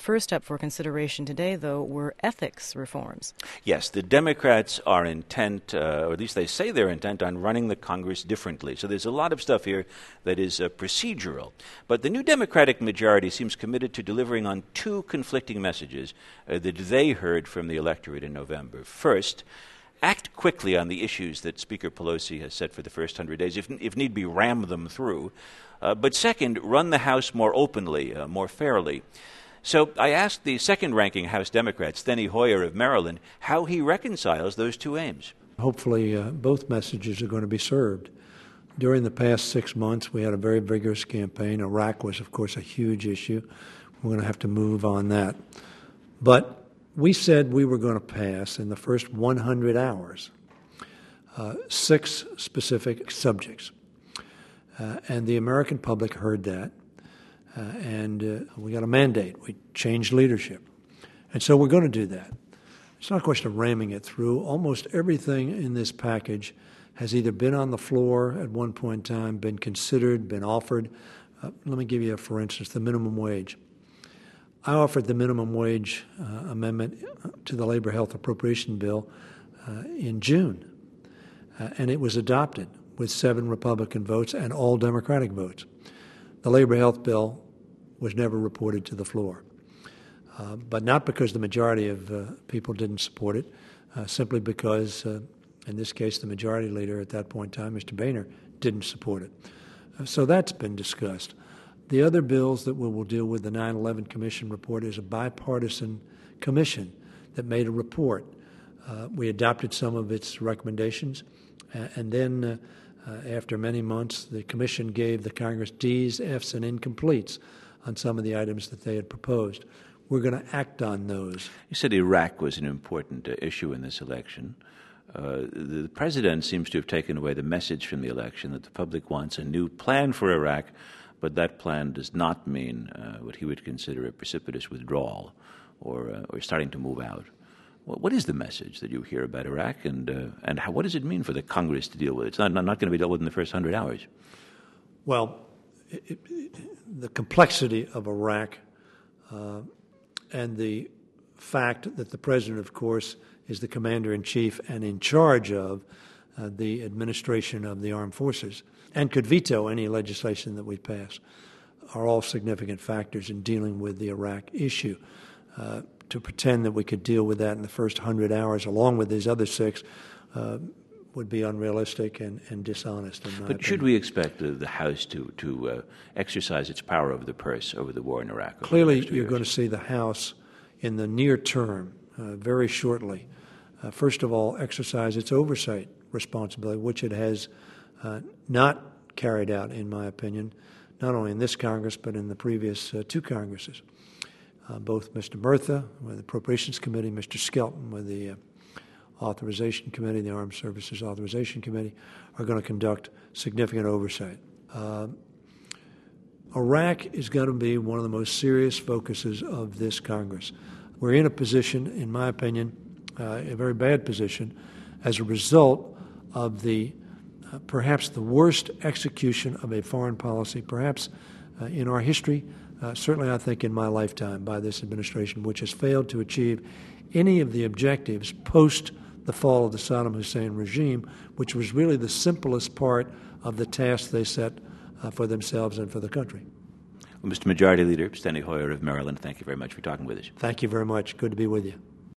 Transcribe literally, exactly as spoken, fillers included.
first up for consideration today, though, were ethics reforms. Yes, the Democrats are intent, uh, or at least they say they're intent, on running the Congress differently. So there's a lot of stuff here that is uh, procedural. But the new Democratic majority seems committed to delivering on two conflicting messages uh, that they heard from the electorate in November. First, act quickly on the issues that Speaker Pelosi has set for the first hundred days, if, if need be, ram them through. Uh, but second, run the House more openly, uh, more fairly. So I asked the second-ranking House Democrat, Steny Hoyer of Maryland, how he reconciles those two aims. Hopefully uh, both messages are going to be served. During the past six months, we had a very vigorous campaign. Iraq was, of course, a huge issue. We're going to have to move on that. But we said we were going to pass in the first one hundred hours uh, six specific subjects. Uh, and the American public heard that. Uh, and uh, we got a mandate. We changed leadership. And so we're going to do that. It's not a question of ramming it through. Almost everything in this package has either been on the floor at one point in time, been considered, been offered. Uh, let me give you, a, for instance, the minimum wage. I offered the minimum wage uh, amendment to the Labor Health Appropriation Bill uh, in June, uh, and it was adopted with seven Republican votes and all Democratic votes. The Labor Health Bill was never reported to the floor, uh, but not because the majority of uh, people didn't support it, uh, simply because, uh, in this case, the majority leader at that point in time, Mister Boehner, didn't support it. Uh, so that's been discussed. The other bills that we will deal with, the nine eleven Commission report, is a bipartisan commission that made a report. Uh, we adopted some of its recommendations, uh, and then uh, uh, after many months, the commission gave the Congress D's, F's, and incompletes on some of the items that they had proposed. We're going to act on those. You said Iraq was an important uh, issue in this election. Uh, the president seems to have taken away the message from the election that the public wants a new plan for Iraq, but that plan does not mean uh, what he would consider a precipitous withdrawal or uh, or starting to move out. What, what is the message that you hear about Iraq, and uh, and how, what does it mean for the Congress to deal with it? It's not, not, not going to be dealt with in the first hundred hours. Well, it, it, the complexity of Iraq uh, and the fact that the president, of course, is the commander-in-chief and in charge of uh, the administration of the armed forces and could veto any legislation that we pass, are all significant factors in dealing with the Iraq issue. Uh, to pretend that we could deal with that in the first hundred hours along with these other six uh, would be unrealistic and, and dishonest. In my but opinion. Should we expect the, the House to, to uh, exercise its power over the purse over the war in Iraq? Clearly, you're going to see the House in the near term, uh, very shortly, uh, first of all, exercise its oversight responsibility, which it has uh, not carried out, in my opinion, not only in this Congress but in the previous uh, two Congresses. Uh, both Mister Murtha with the Appropriations Committee, Mister Skelton with the uh, Authorization Committee, the Armed Services Authorization Committee, are going to conduct significant oversight. Uh, Iraq is going to be one of the most serious focuses of this Congress. We're in a position, in my opinion, uh, a very bad position, as a result of the uh, perhaps the worst execution of a foreign policy, perhaps uh, in our history, uh, certainly I think in my lifetime, by this administration, which has failed to achieve any of the objectives post the fall of the Saddam Hussein regime, which was really the simplest part of the task they set uh, for themselves and for the country. Well, Mister Majority Leader Steny Hoyer of Maryland, thank you very much for talking with us. Thank you very much. Good to be with you.